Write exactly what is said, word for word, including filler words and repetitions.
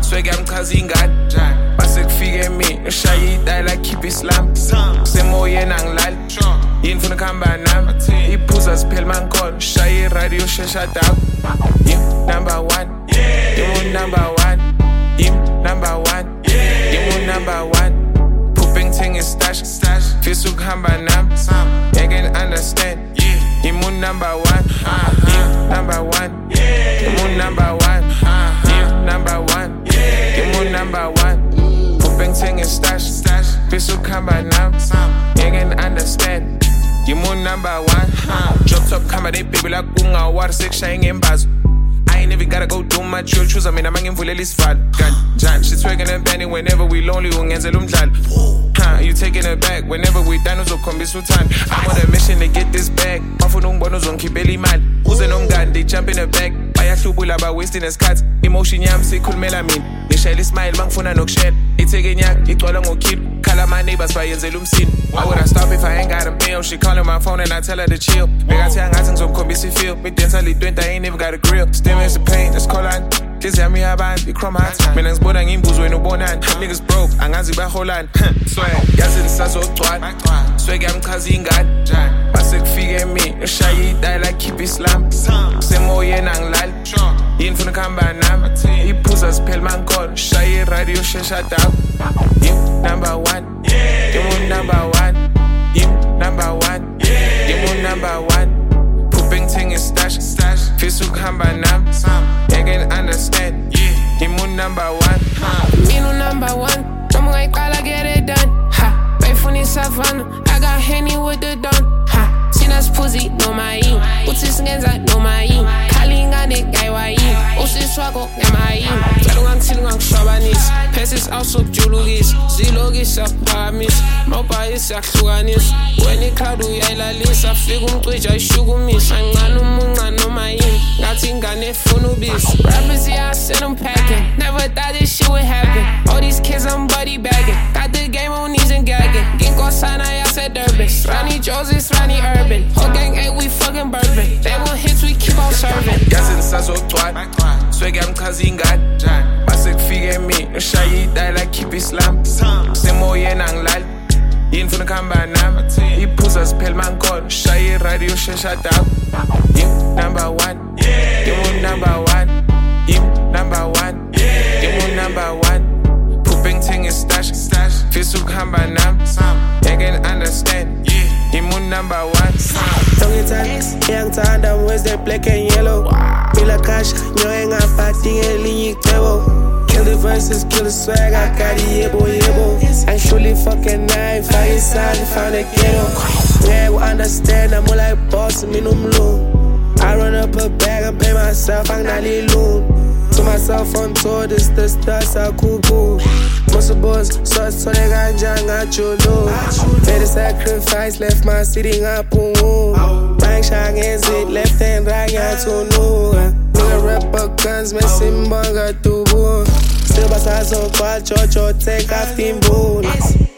swag yami chaza ingane base kufike mina ngishaya idala khipha islam semoyeni angilali yini funa kuhamba nami iphuza siphela mangikhona ngishaya iradio shesha down yim number one yim number one yim number one yim number one pooping thing is stash fisa ukuhamba nami you can understand yim number one yim number one yim number one yim number one yim number one pooping thing is stash fisa ukuhamba nami you can understand yim number one drop top camera they baby like kungawater sekushaya ngembazo I ain't even gotta go do much, you'll choose. I mean, I'm going to this fall. John, she's twerking and bending whenever we lonely. Huh, you taking it back whenever we done. I'm on a mission to get this bag. Keep belly man. Who's an gun? They jump in the back. Buy a flubula about wasting his cuts. Emotion yam, say cool melamine. They shall smile, bang for no shell. It's a yak, it's all I'm gonna keep. Call my neighbors by Yenzelum scene. Why would I stop if I ain't got a bill? She calling my phone and I tell her to chill. Make I tell her I some combisi feel. Me dance I ain't even got a grill. Still the pain, just call on. Just have me have on, the crumb hot. Men as board and imbus when no bonan. Niggas broke, and as by whole land. Swag, gas in Sasso twat. Swag, I'm causing God. Basic figure me, a shy die like keep Islam. Semoyen and lal. In from the Kambanam. He pulls us pale man call. Shy radio shesha down. Yim number one. Yim number one. Yim number one. Yim number one. Pooping thing is stash. Fisuk Hambanam. You can understand. Yim number one. Me no number one. I'm like all I get it done. Ha. Pay for this savannah. I got Henny with the done. Ha. Sinas pussy, no my e. Utis ngenza, no my e. Kalingane, guy wa e. Usis swaggo, yeah my e. Talungang silungang shabanis. Pesis ausub julugis. Zilogis sa pamis. Mopais yaksuganis. When it cloud uyailalis. Afigum twitch, I shugumis. Anganu munga, no my e. Gatingane funubis. Rappers, yeah, I send them packing. Never thought this shit would happen. All these kids, I'm buddy bagging. Got the game on knees and gagging. Ginkgo Sana, I said Durban. Ronnie Joseph, Ronnie Urban. Whole gang ain't we fucking bourbon. They want hits, we keep on serving. Gas in Sasso twat. Swag, I'm causing God. Basic figure me. A shy die like keep Islam. Semoyen and lal. In from the Kambanam. He pulls us pale man call. Shy radio shesha down. Yim number one. Yim number one. Yim number one. Yim number one. Pooping thing is stash. Fisuk Hambanam. You can understand. Yim number one. Tongue tax, young time, them ways they black and yellow. Feel a cash, you ain't got fighting a lean table. Kill the verses, kill the swag, I got the yebo yebo. And surely fucking knife, I inside, found a ghetto. Yeah, we understand, I'm more like boss, me no mlo. I run up a bag and pay myself, I'm not alone. To myself on tour, this the stars are cool cool. Most of boys, so so they got jang at your low. Made a sacrifice, left my sitting up on. Bang shang is it, left and right, I don't know. Nigga rapper guns, messing banga to boom. Still basa so far, cho cho take off team boom.